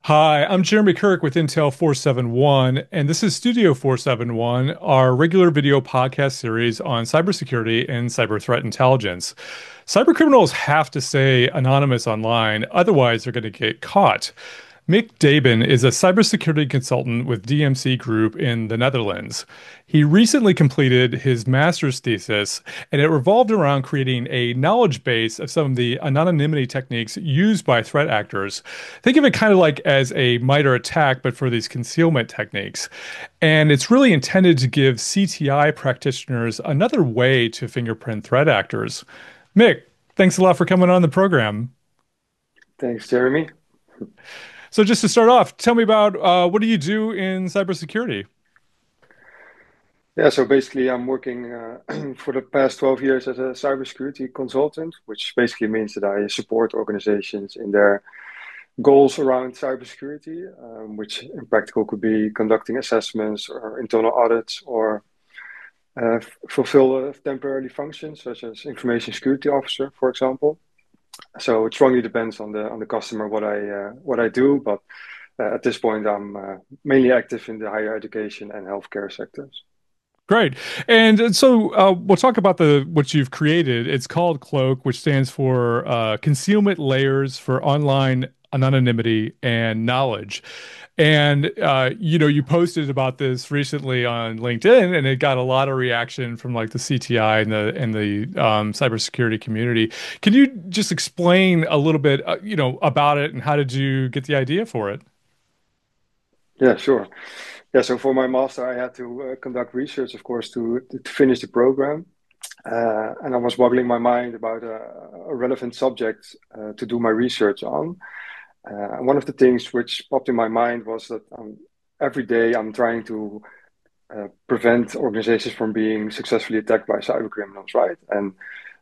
Hi, I'm Jeremy Kirk with Intel 471, and this is Studio 471, our regular video podcast series on cybersecurity and cyber threat intelligence. Cybercriminals have to stay anonymous online, otherwise, they're going to get caught. Mick Daben is a cybersecurity consultant with DMC Group in the Netherlands. He recently completed his master's thesis, and it revolved around creating a knowledge base of some of the anonymity techniques used by threat actors. Think of it kind of like as a MITRE attack, but for these concealment techniques. And it's really intended to give CTI practitioners another way to fingerprint threat actors. Mick, thanks a lot for coming on the program. Thanks, Jeremy. So just to start off, tell me about what do you do in cybersecurity? Yeah, so basically, I'm working for the past 12 years as a cybersecurity consultant, which basically means that I support organizations in their goals around cybersecurity, which in practical could be conducting assessments or internal audits or fulfill temporary functions such as information security officer, for example. So it strongly depends on the customer what I do, but at this point, I'm mainly active in the higher education and healthcare sectors. Great. And so we'll talk about the what you've created. It's called Cloak, which stands for Concealment Layers for Online Anonymity and Knowledge. And you posted about this recently on LinkedIn, and it got a lot of reaction from like the CTI and the cybersecurity community. Can you just explain a little bit, about it and how did you get the idea for it? Yeah, sure. Yeah, so for my master, I had to conduct research, of course, to finish the program. And I was boggling my mind about a relevant subject to do my research on. And one of the things which popped in my mind was that every day I'm trying to prevent organizations from being successfully attacked by cyber criminals, right? And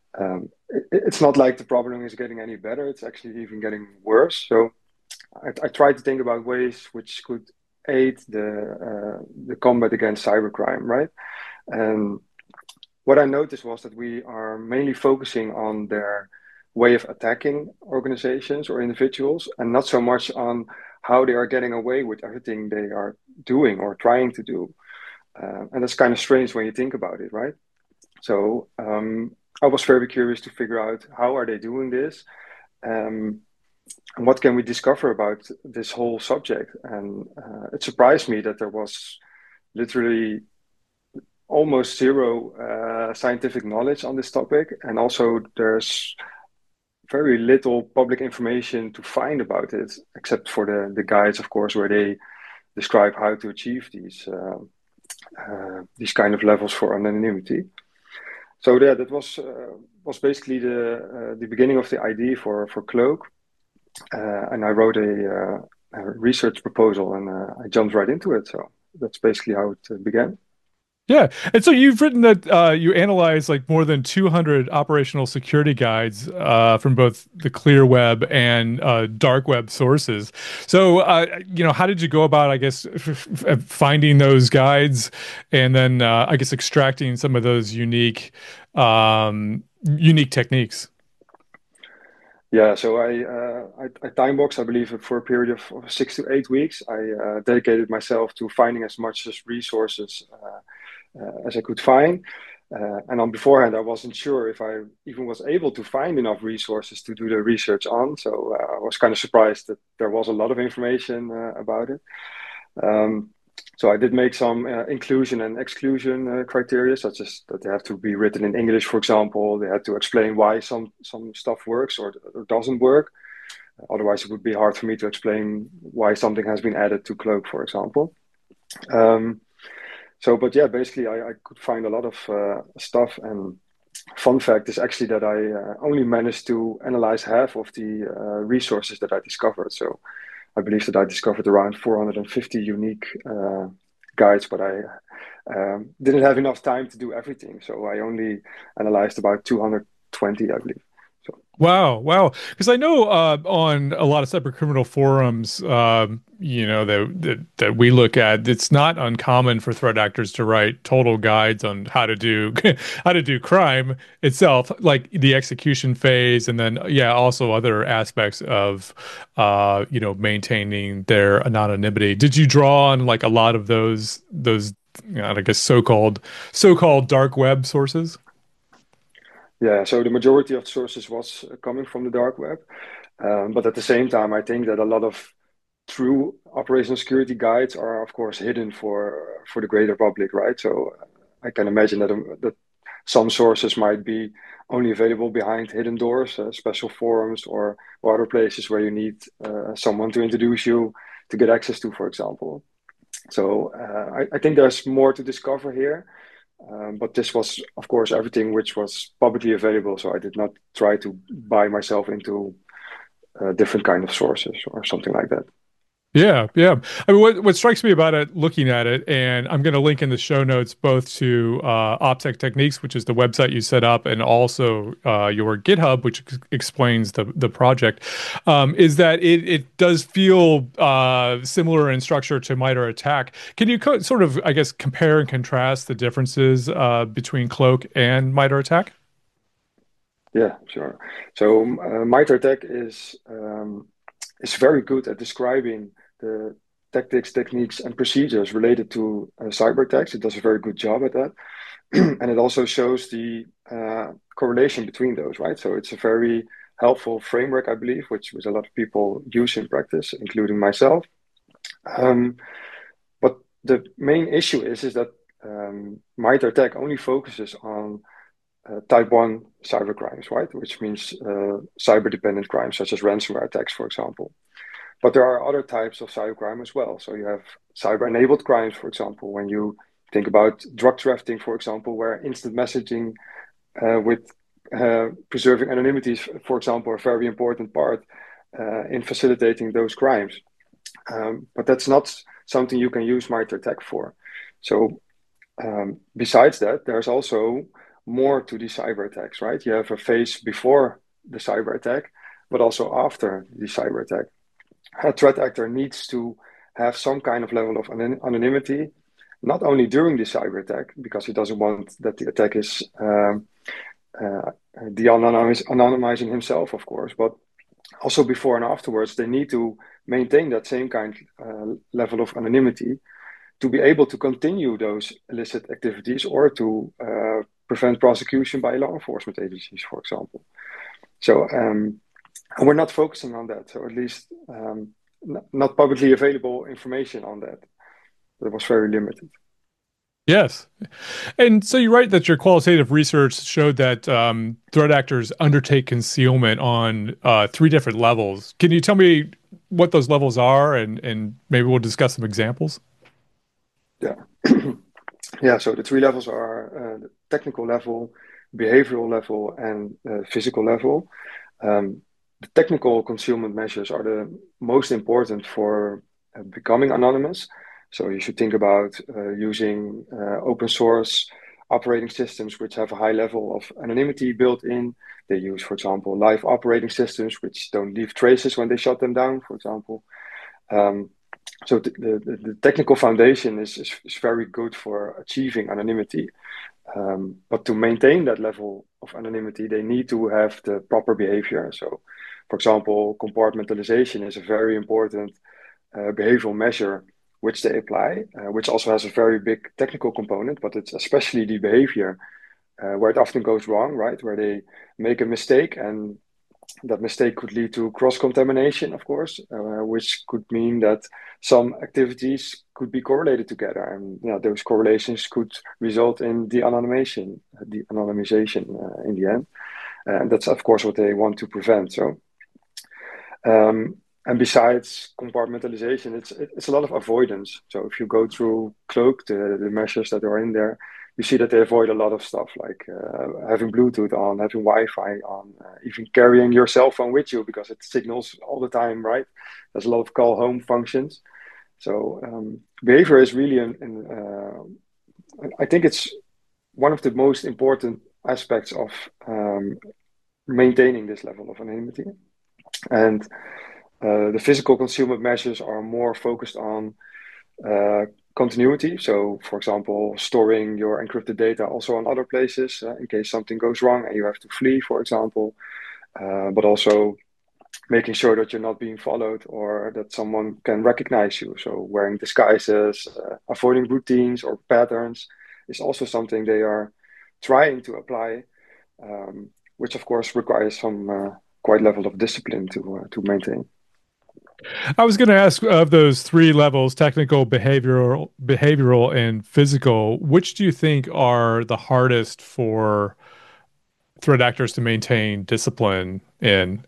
it's not like the problem is getting any better, it's actually even getting worse. So I tried to think about ways which could aid the combat against cybercrime, right? And what I noticed was that we are mainly focusing on their way of attacking organizations or individuals, and not so much on how they are getting away with everything they are doing or trying to do. And that's kind of strange when you think about it, right? So I was very curious to figure out how are they doing this. Um, and what can we discover about this whole subject? And it surprised me that there was literally almost zero scientific knowledge on this topic. And also, there's very little public information to find about it, except for the guides, of course, where they describe how to achieve these kind of levels for anonymity. So yeah, that was basically the beginning of the idea for Cloak. And I wrote a research proposal and I jumped right into it. So that's basically how it began. Yeah. And so you've written that you analyze like more than 200 operational security guides from both the clear web and dark web sources. So, how did you go about, I guess, finding those guides and then, I guess, extracting some of those unique techniques? Yeah, so I time box, I believe, for a period of 6 to 8 weeks. I dedicated myself to finding as much as resources as I could find. And on beforehand, I wasn't sure if I even was able to find enough resources to do the research on. So I was kind of surprised that there was a lot of information about it. Um, so I did make some inclusion and exclusion criteria, such as that they have to be written in English, for example. They had to explain why some stuff works or doesn't work. Otherwise, it would be hard for me to explain why something has been added to Cloak, for example. Um, but yeah, basically, I could find a lot of stuff. And fun fact is actually that I only managed to analyze half of the resources that I discovered. So I believe that I discovered around 450 unique guides, but I didn't have enough time to do everything. So I only analyzed about 220, I believe. Wow, wow. Because I know on a lot of cybercriminal forums, that we look at, it's not uncommon for threat actors to write total guides on how to do how to do crime itself, like the execution phase, and then yeah, also other aspects of maintaining their anonymity. Did you draw on like a lot of those I guess so-called dark web sources? Yeah, so the majority of sources was coming from the dark web. But at the same time, I think that a lot of true operational security guides are, of course, hidden for the greater public, right? So I can imagine that some sources might be only available behind hidden doors, special forums, or other places where you need someone to introduce you to get access to, for example. So I think there's more to discover here. But this was, of course, everything which was publicly available. So I did not try to buy myself into different kind of sources or something like that. Yeah, yeah. I mean, what strikes me about it, looking at it, and I'm going to link in the show notes both to OPSEC Techniques, which is the website you set up, and also your GitHub, which explains the project, is that it does feel similar in structure to MITRE ATT&CK. Can you sort of, I guess, compare and contrast the differences between Cloak and MITRE ATT&CK? Yeah, sure. So MITRE is very good at describing the tactics, techniques, and procedures related to cyber attacks. It does a very good job at that. And it also shows the correlation between those, right? So it's a very helpful framework, I believe, which a lot of people use in practice, including myself. Um, but the main issue is that MITRE ATT&CK only focuses on type 1 cyber crimes, right? Which means cyber dependent crimes, such as ransomware attacks, for example. But there are other types of cybercrime as well. So you have cyber-enabled crimes, for example, when you think about drug trafficking, for example, where instant messaging with preserving anonymity is, for example, a very important part in facilitating those crimes. But that's not something you can use MITRE ATT&CK for. So besides that, there's also more to these cyber attacks, right? You have a phase before the cyber attack, but also after the cyber attack. A threat actor needs to have some kind of level of anonymity, not only during the cyber attack, because he doesn't want that the attack is de-anonymizing himself, of course, but also before and afterwards, they need to maintain that same kind level of anonymity to be able to continue those illicit activities or to prevent prosecution by law enforcement agencies, for example. So, and we're not focusing on that. So at least not publicly available information on that. That was very limited. Yes. And so you write that your qualitative research showed that threat actors undertake concealment on three different levels. Can you tell me what those levels are, and maybe we'll discuss some examples? Yeah. Yeah, so the three levels are the technical level, behavioral level, and physical level. The technical concealment measures are the most important for becoming anonymous. So you should think about using open source operating systems which have a high level of anonymity built in. They use, for example, live operating systems which don't leave traces when they shut them down, for example. Um, so the technical foundation is very good for achieving anonymity. But to maintain that level of anonymity, they need to have the proper behavior. So, for example, compartmentalization is a very important behavioral measure which they apply, which also has a very big technical component, but it's especially the behavior where it often goes wrong, right? Where they make a mistake and that mistake could lead to cross-contamination, of course, which could mean that some activities could be correlated together, and those correlations could result in de-anonymization in the end, and that's of course what they want to prevent. So, and besides compartmentalization, it's a lot of avoidance. So if you go through Cloak, the measures that are in there, you see that they avoid a lot of stuff like having Bluetooth on, having Wi-Fi on, even carrying your cell phone with you because it signals all the time, right? There's a lot of call home functions. So behavior is really, I think it's one of the most important aspects of maintaining this level of anonymity. And the physical concealment measures are more focused on uh, continuity. So, for example, storing your encrypted data also on other places in case something goes wrong and you have to flee, for example. But also making sure that you're not being followed or that someone can recognize you. So, wearing disguises, avoiding routines or patterns is also something they are trying to apply, which of course requires some quite level of discipline to maintain. I was going to ask of those three levels, technical, behavioral, and physical, which do you think are the hardest for threat actors to maintain discipline in?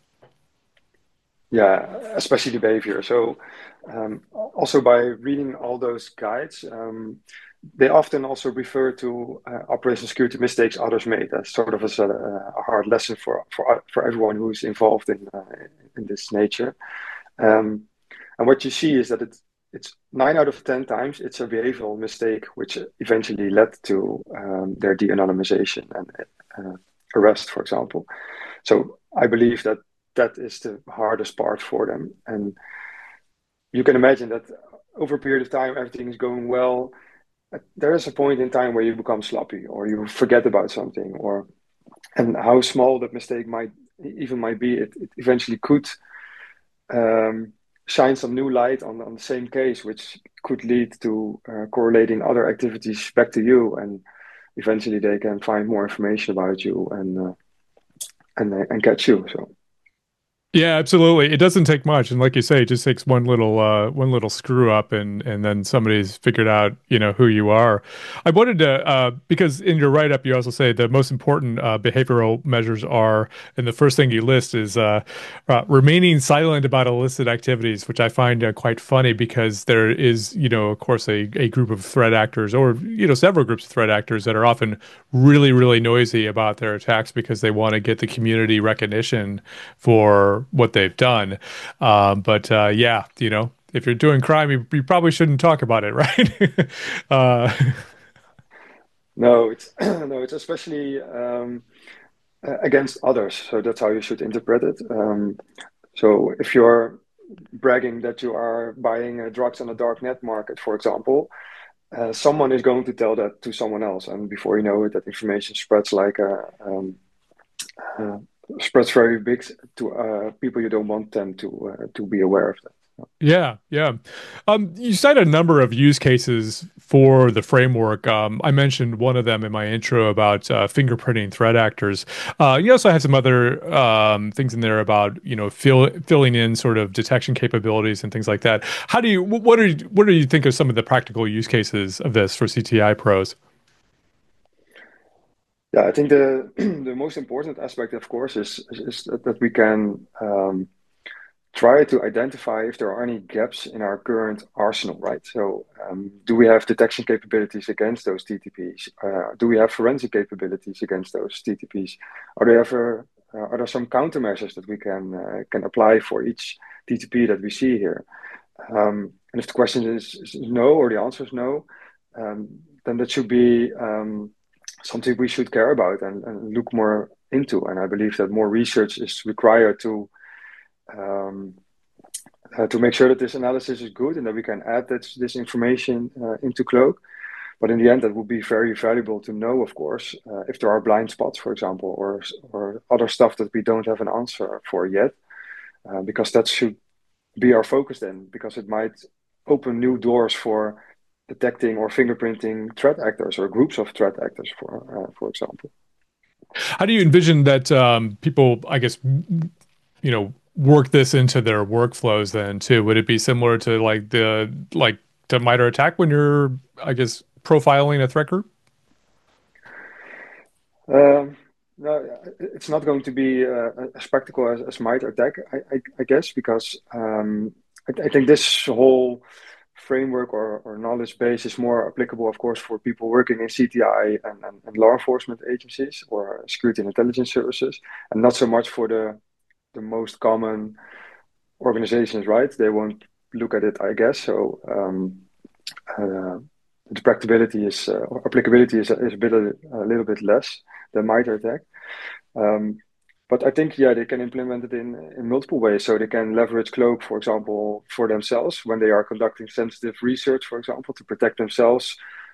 Yeah, especially the behavior. So, also by reading all those guides, they often also refer to operational security mistakes others made as sort of as a hard lesson for everyone who's involved in this nature. Um, and what you see is that it's 9 out of 10 times it's a behavioral mistake which eventually led to their de-anonymization and arrest, for example. So I believe that that is the hardest part for them. And you can imagine that over a period of time, everything is going well. There is a point in time where you become sloppy or you forget about something, or and how small that mistake might be, it eventually could um, shine some new light on the same case, which could lead to correlating other activities back to you, and eventually they can find more information about you and catch you. So Yeah, absolutely. It doesn't take much, and like you say, it just takes one little screw up, and then somebody's figured out who you are. I wanted to because in your write up you also say the most important behavioral measures are, and the first thing you list is remaining silent about illicit activities, which I find quite funny because there is of course a group of threat actors, or several groups of threat actors that are often really noisy about their attacks because they want to get the community recognition for what they've done. But yeah, if you're doing crime, you probably shouldn't talk about it, right? uh, no, it's no, it's especially against others. So that's how you should interpret it. So if you're bragging that you are buying drugs on a dark net market, for example, someone is going to tell that to someone else, and before you know it, that information spreads like uh, spreads very big to people you don't want them to be aware of that. yeah, yeah. You cite a number of use cases for the framework. I mentioned one of them in my intro about fingerprinting threat actors. You also have some other things in there about filling in sort of detection capabilities and things like that. How do you what do you think of some of the practical use cases of this for CTI pros? Yeah, I think the the most important aspect, of course, is that we can try to identify if there are any gaps in our current arsenal, right? So, do we have detection capabilities against those TTPs? Do we have forensic capabilities against those TTPs? Are there some countermeasures that we can apply for each TTP that we see here? And if the question is no, or the answer is no, then that should be something we should care about and look more into. And I believe that more research is required um, to make sure that this analysis is good and that we can add this information into Cloak. But in the end, that would be very valuable to know, of course, if there are blind spots, for example, or other stuff that we don't have an answer for yet, because that should be our focus then, because it might open new doors for detecting or fingerprinting threat actors or groups of threat actors, for example. How do you envision that people, I guess, work this into their workflows then too? Would it be similar to to MITRE ATT&CK when you're, I guess, profiling a threat group? Um, no, it's not going to be a spectacle as MITRE ATT&CK, I guess, because I think this whole framework or knowledge base is more applicable, of course, for people working in CTI and law enforcement agencies or security and intelligence services, and not so much for the most common organizations, right? They won't look at it, I guess. So uh, the practicability is or applicability is a little bit less than MITRE ATT&CK. Um, But I think, yeah, they can implement it in multiple ways. So they can leverage Cloak, for example, for themselves when they are conducting sensitive research, for example, to protect themselves,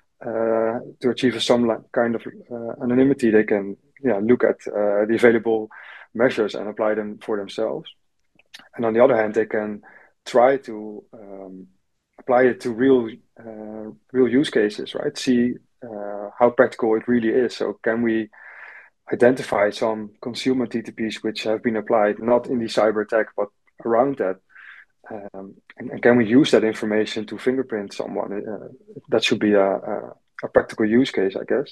to achieve some kind of anonymity. They can, yeah, look at the available measures and apply them for themselves. And on the other hand, they can try to apply it to real use cases, right? See how practical it really is. So can we identify some consumer TTPs which have been applied not in the cyber attack but around that? And can we use that information to fingerprint someone? That should be a practical use case, I guess.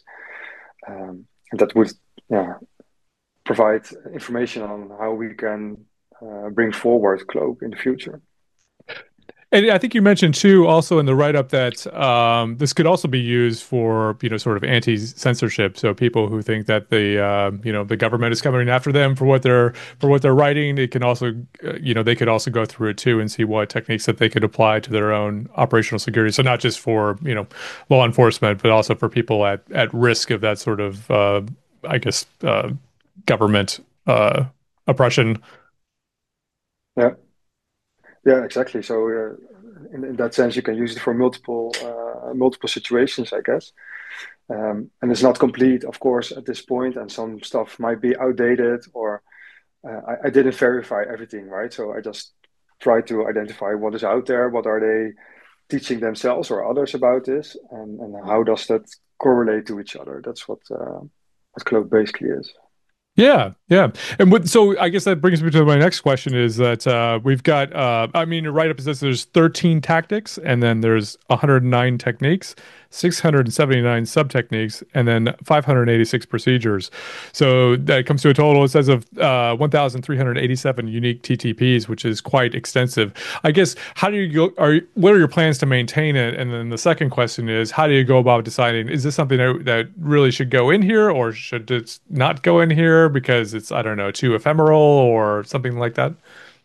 And that would, yeah, provide information on how we can bring forward Cloak in the future. And I think you mentioned too, also in the write-up that this could also be used for, sort of anti-censorship. So people who think that the government is coming after them for what they're writing, it can also, they could also go through it too and see what techniques that they could apply to their own operational security. So not just for, law enforcement, but also for people at risk of that sort of, I guess, government oppression. Yeah, yeah, exactly. So in that sense, you can use it for multiple situations, I guess. And it's not complete, of course, at this point, and some stuff might be outdated, or I didn't verify everything, right? So I just try to identify what is out there, what are they teaching themselves or others about this, and how does that correlate to each other? That's what Cloak basically is. Yeah, yeah. And so I guess that brings me to my next question is that we've got, I mean, your write-up says there's 13 tactics and then there's 109 techniques, 679 sub-techniques, and then 586 procedures. So that comes to a total, it says, of 1,387 unique TTPs, which is quite extensive. I guess, how do you go, what are your plans to maintain it? And then the second question is, how do you go about deciding, is this something that really should go in here or should it not go in here because it's, I don't know, too ephemeral or something like that?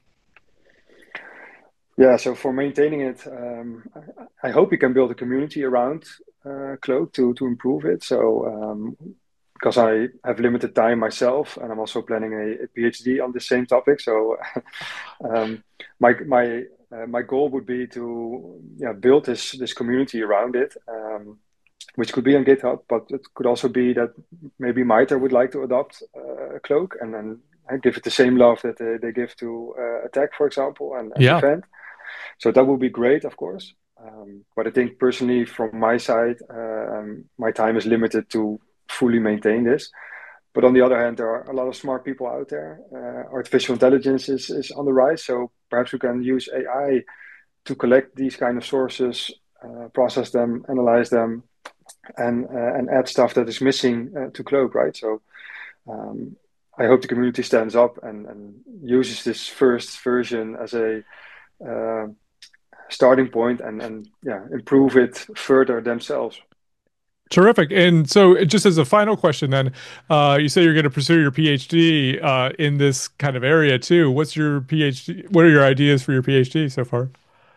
Yeah, so for maintaining it, I hope we can build a community around Cloak to improve it. So because I have limited time myself, and I'm also planning a PhD on the same topic. So um, my goal would be to, yeah, build this community around it, which could be on GitHub, but it could also be that maybe MITRE would like to adopt Cloak and then give it the same love that they give to Attack, for example, and Yeah. Defend. So that would be great, of course. But I think personally, from my side, my time is limited to fully maintain this. But on the other hand, there are a lot of smart people out there. Artificial intelligence is on the rise, so perhaps we can use AI to collect these kind of sources, process them, analyze them, and add stuff that is missing to Cloak, right? So I hope the community stands up and uses this first version as a uh, starting point and yeah, improve it further themselves. Terrific. And so, just as a final question, then, you say you're going to pursue your PhD in this kind of area too. What's your PhD? What are your ideas for your PhD so far?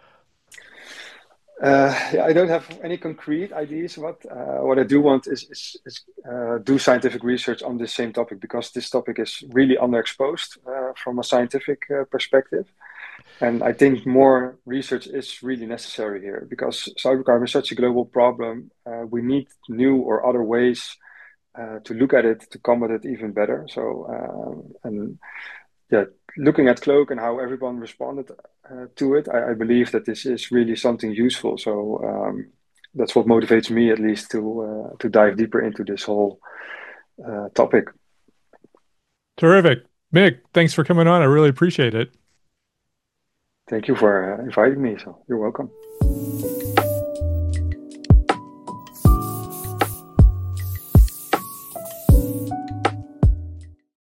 Yeah, I don't have any concrete ideas. What I do want is do scientific research on this same topic because this topic is really underexposed from a scientific perspective. And I think more research is really necessary here because cybercrime is such a global problem. We need new or other ways to look at it to combat it even better. So, and yeah, looking at Cloak and how everyone responded to it, I believe that this is really something useful. So that's what motivates me, at least, to dive deeper into this whole topic. Terrific. Mick, thanks for coming on. I really appreciate it. Thank you for inviting me. So you're welcome.